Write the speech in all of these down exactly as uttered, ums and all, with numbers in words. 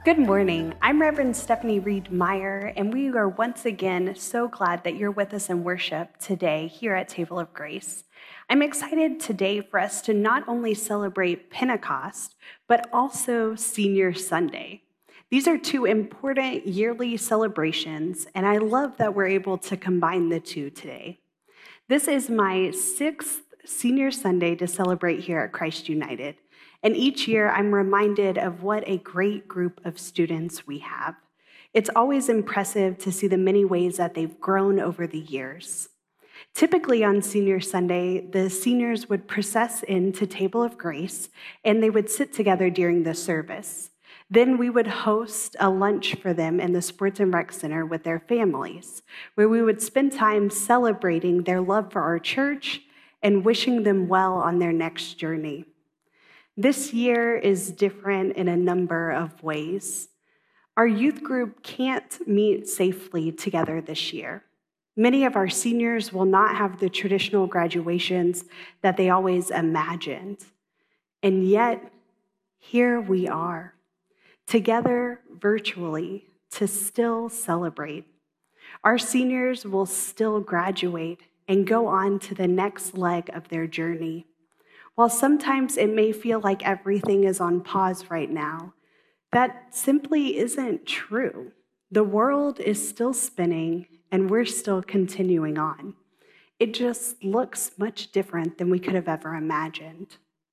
Good morning. I'm Reverend Stephanie Reed Meyer, and we are once again so glad that you're with us in worship today here at Table of Grace. I'm excited today for us to not only celebrate Pentecost, but also Senior Sunday. These are two important yearly celebrations, and I love that we're able to combine the two today. This is my sixth Senior Sunday to celebrate here at Christ United. And each year, I'm reminded of what a great group of students we have. It's always impressive to see the many ways that they've grown over the years. Typically on Senior Sunday, the seniors would process into Table of Grace, and they would sit together during the service. Then we would host a lunch for them in the Sports and Rec Center with their families, where we would spend time celebrating their love for our church and wishing them well on their next journey. This year is different in a number of ways. Our youth group can't meet safely together this year. Many of our seniors will not have the traditional graduations that they always imagined. And yet, here we are, together virtually to still celebrate. Our seniors will still graduate and go on to the next leg of their journey. While sometimes it may feel like everything is on pause right now, that simply isn't true. The world is still spinning and we're still continuing on. It just looks much different than we could have ever imagined.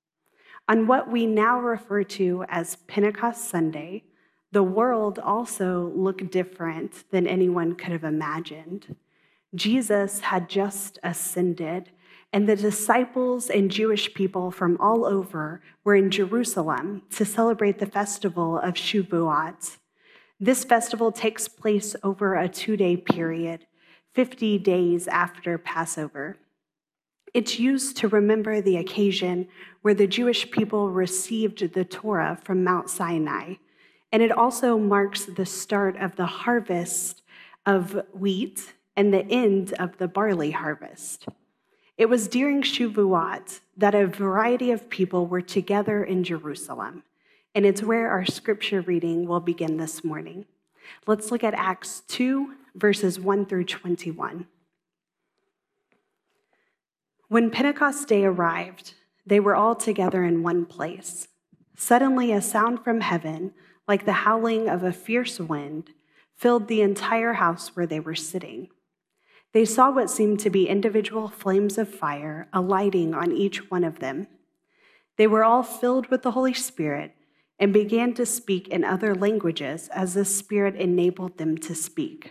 On what we now refer to as Pentecost Sunday, the world also looked different than anyone could have imagined. Jesus had just ascended, and the disciples and Jewish people from all over were in Jerusalem to celebrate the festival of Shavuot. This festival takes place over a two-day period, fifty days after Passover. It's used to remember the occasion where the Jewish people received the Torah from Mount Sinai, and it also marks the start of the harvest of wheat and the end of the barley harvest. It was during Shavuot that a variety of people were together in Jerusalem, and it's where our scripture reading will begin this morning. Let's look at Acts two, verses one through twenty-one. When Pentecost Day arrived, they were all together in one place. Suddenly, a sound from heaven, like the howling of a fierce wind, filled the entire house where they were sitting. They saw what seemed to be individual flames of fire alighting on each one of them. They were all filled with the Holy Spirit and began to speak in other languages as the Spirit enabled them to speak.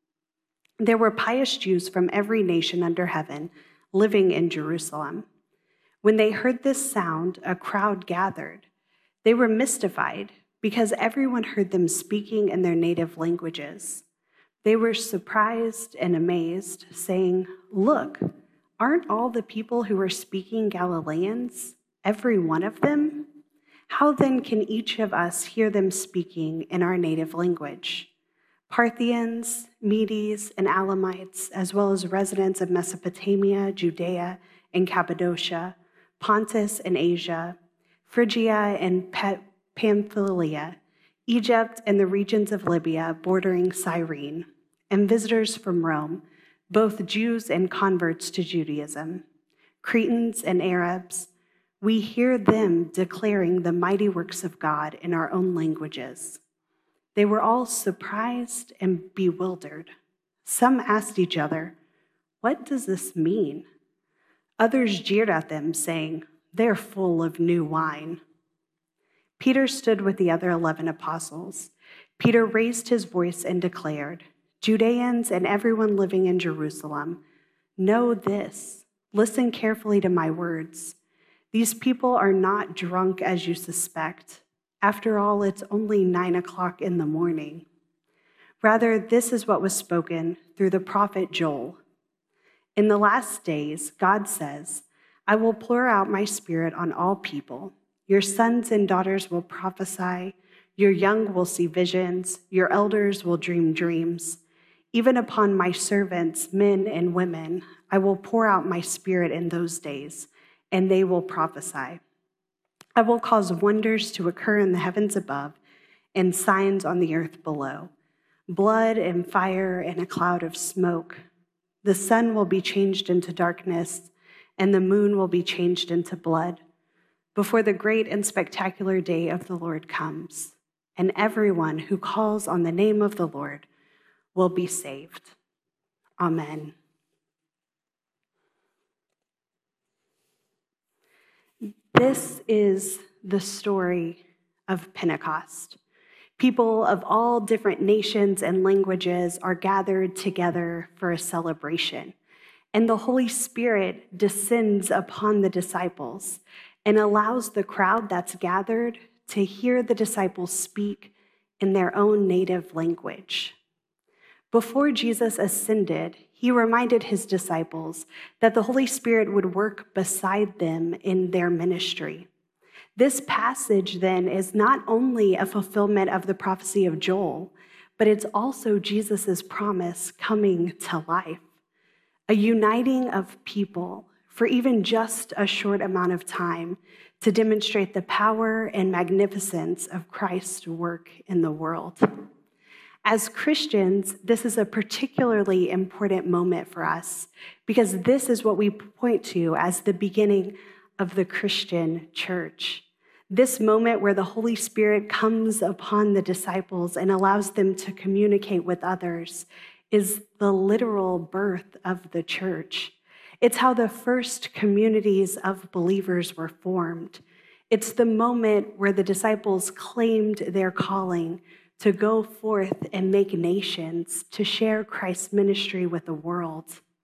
There were pious Jews from every nation under heaven living in Jerusalem. When they heard this sound, a crowd gathered. They were mystified because everyone heard them speaking in their native languages. They were surprised and amazed, saying, "Look, aren't all the people who are speaking Galileans, every one of them? How then can each of us hear them speaking in our native language?" Parthians, Medes, and Elamites, as well as residents of Mesopotamia, Judea, and Cappadocia, Pontus and Asia, Phrygia and Pamphylia, Egypt and the regions of Libya bordering Cyrene, and visitors from Rome, both Jews and converts to Judaism, Cretans and Arabs, we hear them declaring the mighty works of God in our own languages. They were all surprised and bewildered. Some asked each other, "What does this mean?" Others jeered at them, saying, "They're full of new wine." Peter stood with the other eleven apostles. Peter raised his voice and declared, "Judeans and everyone living in Jerusalem, know this. Listen carefully to my words. These people are not drunk as you suspect. After all, it's only nine o'clock in the morning. Rather, this is what was spoken through the prophet Joel. In the last days, God says, I will pour out my spirit on all people. Your sons and daughters will prophesy. Your young will see visions. Your elders will dream dreams. Even upon my servants, men and women, I will pour out my spirit in those days, and they will prophesy. I will cause wonders to occur in the heavens above and signs on the earth below, blood and fire and a cloud of smoke. The sun will be changed into darkness, and the moon will be changed into blood, before the great and spectacular day of the Lord comes, and everyone who calls on the name of the Lord will be saved. Amen. This is the story of Pentecost. People of all different nations and languages are gathered together for a celebration, and the Holy Spirit descends upon the disciples and allows the crowd that's gathered to hear the disciples speak in their own native language. Before Jesus ascended, he reminded his disciples that the Holy Spirit would work beside them in their ministry. This passage, then, is not only a fulfillment of the prophecy of Joel, but it's also Jesus' promise coming to life, a uniting of people for even just a short amount of time to demonstrate the power and magnificence of Christ's work in the world. As Christians, this is a particularly important moment for us because this is what we point to as the beginning of the Christian church. This moment where the Holy Spirit comes upon the disciples and allows them to communicate with others is the literal birth of the church. It's how the first communities of believers were formed. It's the moment where the disciples claimed their calling to go forth and make nations, to share Christ's ministry with the world.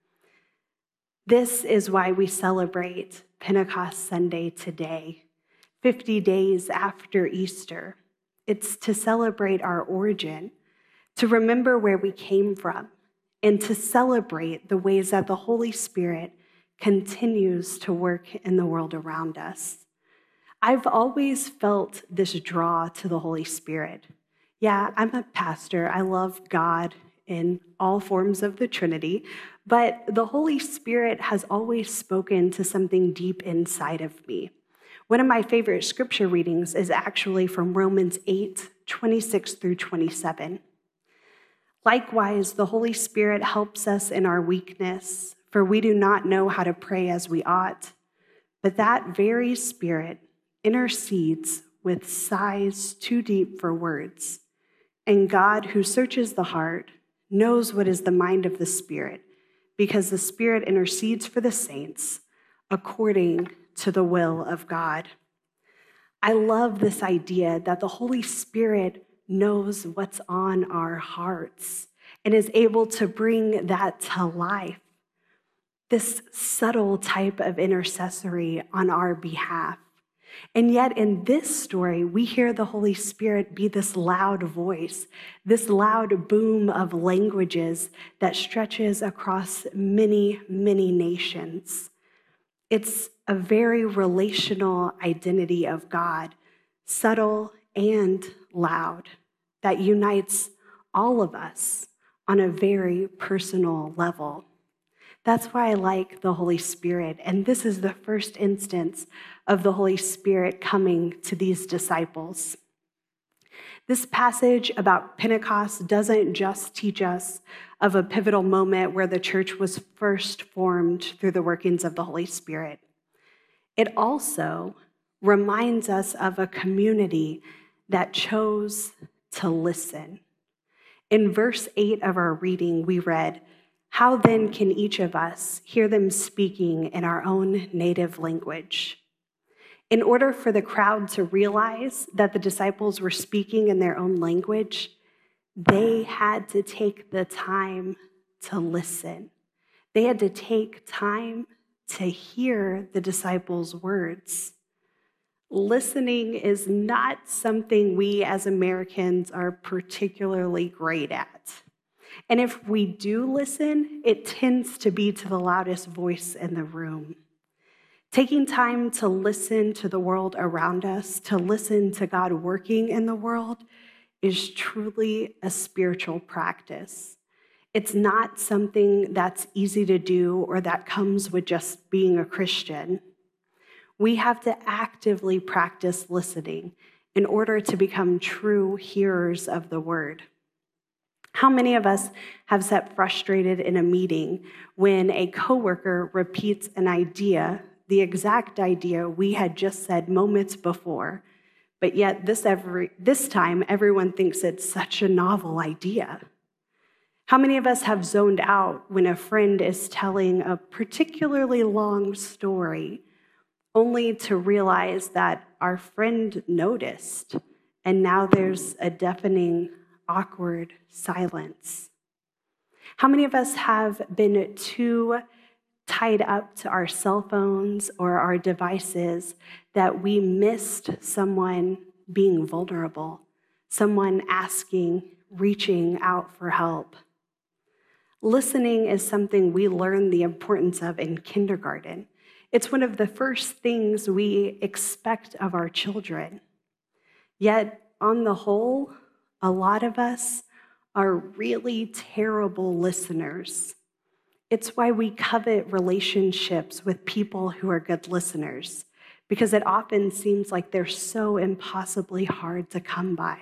This is why we celebrate Pentecost Sunday today, fifty days after Easter. It's to celebrate our origin, to remember where we came from, and to celebrate the ways that the Holy Spirit continues to work in the world around us. I've always felt this draw to the Holy Spirit. Yeah, I'm a pastor. I love God in all forms of the Trinity, but the Holy Spirit has always spoken to something deep inside of me. One of my favorite scripture readings is actually from Romans eight, twenty-six through twenty-seven. Likewise, the Holy Spirit helps us in our weakness, for we do not know how to pray as we ought, but that very Spirit intercedes with sighs too deep for words. And God, who searches the heart, knows what is the mind of the Spirit, because the Spirit intercedes for the saints according to the will of God. I love this idea that the Holy Spirit knows what's on our hearts and is able to bring that to life. This subtle type of intercessory on our behalf. And yet in this story, we hear the Holy Spirit be this loud voice, this loud boom of languages that stretches across many, many nations. It's a very relational identity of God, subtle and loud, that unites all of us on a very personal level. That's why I like the Holy Spirit. And this is the first instance of the Holy Spirit coming to these disciples. This passage about Pentecost doesn't just teach us of a pivotal moment where the church was first formed through the workings of the Holy Spirit. It also reminds us of a community that chose to listen. In verse eight of our reading, we read, "How then can each of us hear them speaking in our own native language?" In order for the crowd to realize that the disciples were speaking in their own language, they had to take the time to listen. They had to take time to hear the disciples' words. Listening is not something we as Americans are particularly great at. And if we do listen, it tends to be to the loudest voice in the room. Taking time to listen to the world around us, to listen to God working in the world, is truly a spiritual practice. It's not something that's easy to do or that comes with just being a Christian. We have to actively practice listening in order to become true hearers of the word. How many of us have sat frustrated in a meeting when a coworker repeats an idea, the exact idea we had just said moments before, but yet this every this time everyone thinks it's such a novel idea? How many of us have zoned out when a friend is telling a particularly long story, only to realize that our friend noticed, and now there's a deafening, awkward silence? How many of us have been too tied up to our cell phones or our devices that we missed someone being vulnerable, someone asking, reaching out for help? Listening is something we learn the importance of in kindergarten. It's one of the first things we expect of our children. Yet, on the whole, a lot of us are really terrible listeners. It's why we covet relationships with people who are good listeners, because it often seems like they're so impossibly hard to come by.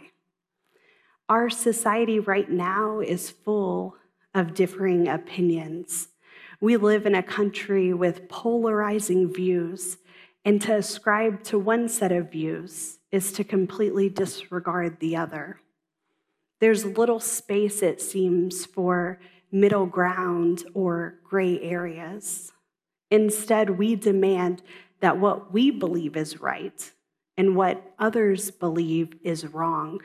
Our society right now is full of differing opinions. We live in a country with polarizing views, and to ascribe to one set of views is to completely disregard the other. There's little space, it seems, for middle ground or gray areas. Instead, we demand that what we believe is right and what others believe is wrong.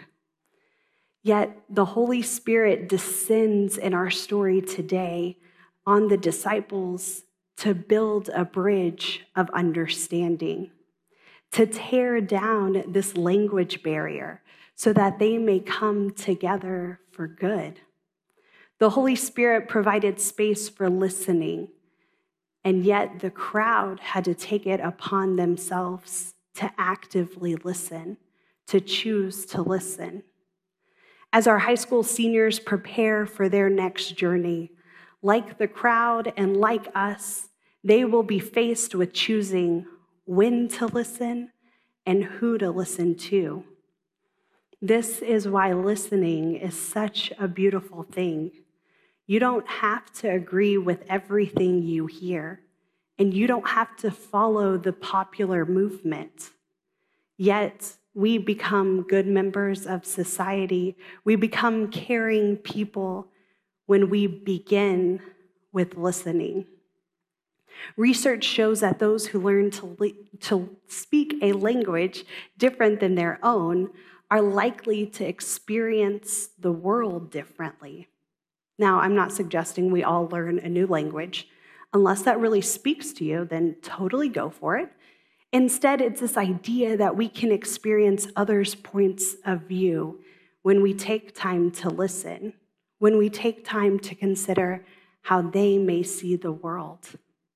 Yet the Holy Spirit descends in our story today on the disciples to build a bridge of understanding, to tear down this language barrier so that they may come together for good. The Holy Spirit provided space for listening, and yet the crowd had to take it upon themselves to actively listen, to choose to listen. As our high school seniors prepare for their next journey, like the crowd and like us, they will be faced with choosing when to listen and who to listen to. This is why listening is such a beautiful thing. You don't have to agree with everything you hear, and you don't have to follow the popular movement. Yet, we become good members of society. We become caring people when we begin with listening. Research shows that those who learn to, le- to speak a language different than their own are likely to experience the world differently. Now, I'm not suggesting we all learn a new language. Unless that really speaks to you, then totally go for it. Instead, it's this idea that we can experience others' points of view when we take time to listen, when we take time to consider how they may see the world.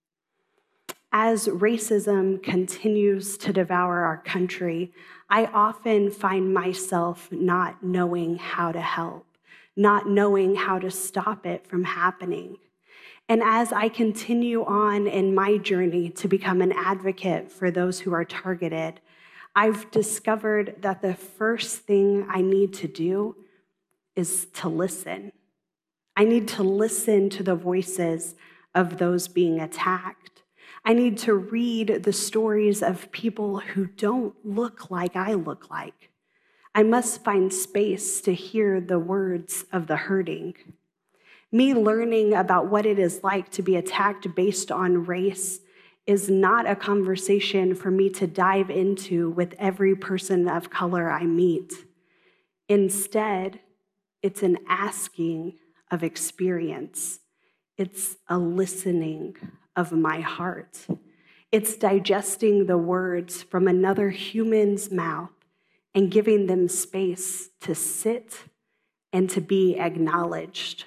As racism continues to devour our country, I often find myself not knowing how to help, not knowing how to stop it from happening. And as I continue on in my journey to become an advocate for those who are targeted, I've discovered that the first thing I need to do is to listen. I need to listen to the voices of those being attacked. I need to read the stories of people who don't look like I look like. I must find space to hear the words of the hurting. Me learning about what it is like to be attacked based on race is not a conversation for me to dive into with every person of color I meet. Instead, it's an asking of experience. It's a listening of my heart. It's digesting the words from another human's mouth and giving them space to sit and to be acknowledged.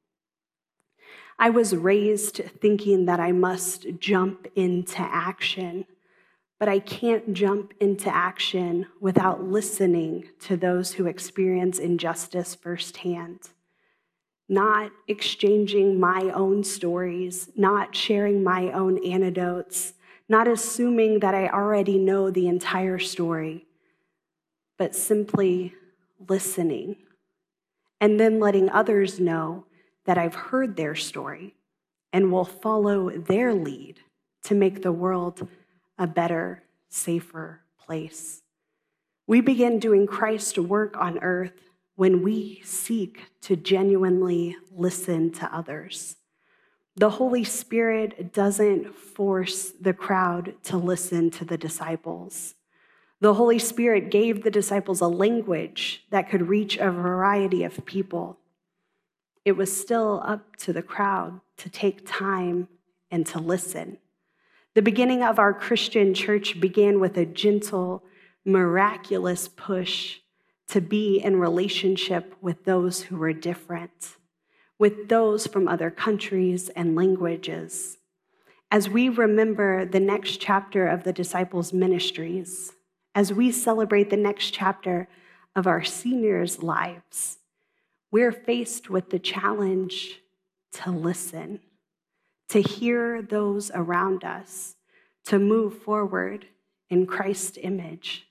I was raised thinking that I must jump into action, but I can't jump into action without listening to those who experience injustice firsthand, not exchanging my own stories, not sharing my own anecdotes, not assuming that I already know the entire story, but simply listening, and then letting others know that I've heard their story and will follow their lead to make the world a better, safer place. We begin doing Christ's work on earth when we seek to genuinely listen to others. The Holy Spirit doesn't force the crowd to listen to the disciples. The Holy Spirit gave the disciples a language that could reach a variety of people. It was still up to the crowd to take time and to listen. The beginning of our Christian church began with a gentle, miraculous push to be in relationship with those who were different, with those from other countries and languages. As we remember the next chapter of the disciples' ministries, as we celebrate the next chapter of our seniors' lives, we're faced with the challenge to listen, to hear those around us, to move forward in Christ's image.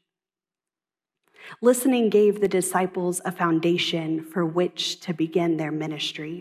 Listening gave the disciples a foundation for which to begin their ministry.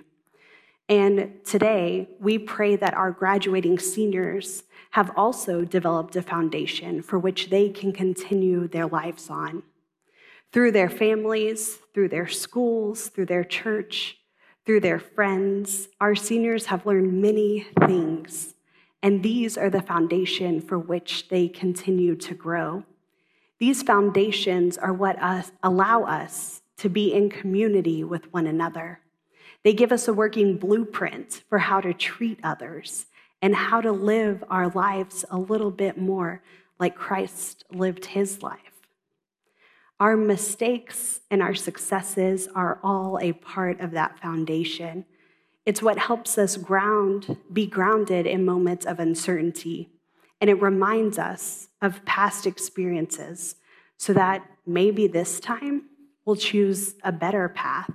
And today, we pray that our graduating seniors have also developed a foundation for which they can continue their lives on. Through their families, through their schools, through their church, through their friends, our seniors have learned many things, and these are the foundation for which they continue to grow. These foundations are what us, allow us to be in community with one another. They give us a working blueprint for how to treat others and how to live our lives a little bit more like Christ lived his life. Our mistakes and our successes are all a part of that foundation. It's what helps us ground, be grounded in moments of uncertainty. And it reminds us of past experiences so that maybe this time we'll choose a better path.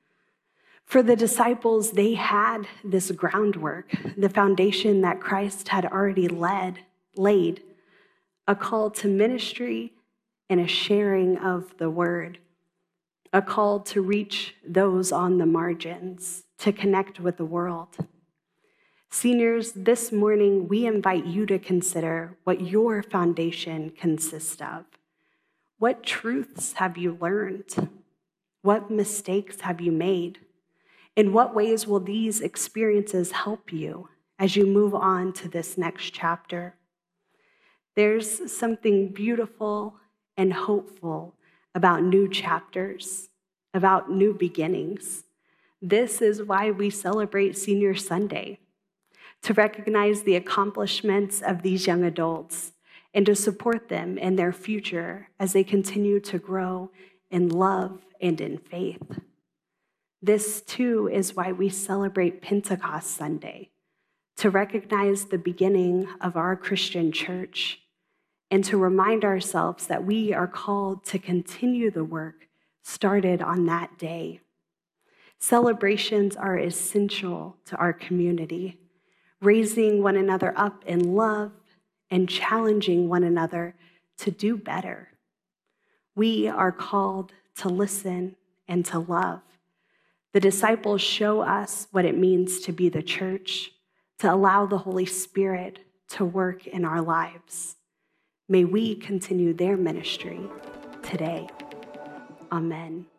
For the disciples, they had this groundwork, the foundation that Christ had already led, laid, a call to ministry and a sharing of the word, a call to reach those on the margins, to connect with the world. Seniors, this morning, we invite you to consider what your foundation consists of. What truths have you learned? What mistakes have you made? In what ways will these experiences help you as you move on to this next chapter? There's something beautiful and hopeful about new chapters, about new beginnings. This is why we celebrate Senior Sunday, to recognize the accomplishments of these young adults and to support them in their future as they continue to grow in love and in faith. This, too, is why we celebrate Pentecost Sunday, to recognize the beginning of our Christian church and to remind ourselves that we are called to continue the work started on that day. Celebrations are essential to our community, raising one another up in love and challenging one another to do better. We are called to listen and to love. The disciples show us what it means to be the church, to allow the Holy Spirit to work in our lives. May we continue their ministry today. Amen.